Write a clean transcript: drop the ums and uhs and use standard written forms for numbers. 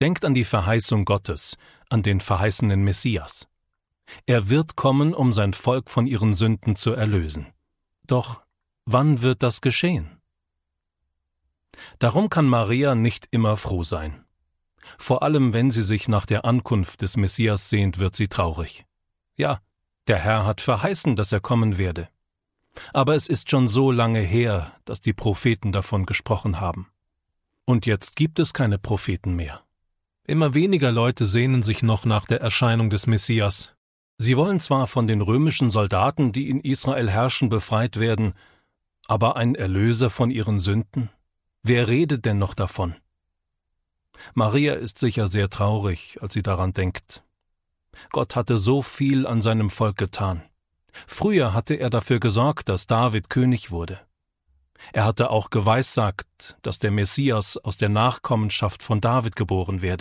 Denkt an die Verheißung Gottes, an den verheißenen Messias. Er wird kommen, um sein Volk von ihren Sünden zu erlösen. Doch wann wird das geschehen? Darum kann Maria nicht immer froh sein. Vor allem, wenn sie sich nach der Ankunft des Messias sehnt, wird sie traurig. Ja, der Herr hat verheißen, dass er kommen werde. Aber es ist schon so lange her, dass die Propheten davon gesprochen haben. Und jetzt gibt es keine Propheten mehr. Immer weniger Leute sehnen sich noch nach der Erscheinung des Messias. Sie wollen zwar von den römischen Soldaten, die in Israel herrschen, befreit werden, aber ein Erlöser von ihren Sünden? Wer redet denn noch davon? Maria ist sicher sehr traurig, als sie daran denkt. Gott hatte so viel an seinem Volk getan. Früher hatte er dafür gesorgt, dass David König wurde. Er hatte auch geweissagt, dass der Messias aus der Nachkommenschaft von David geboren werde.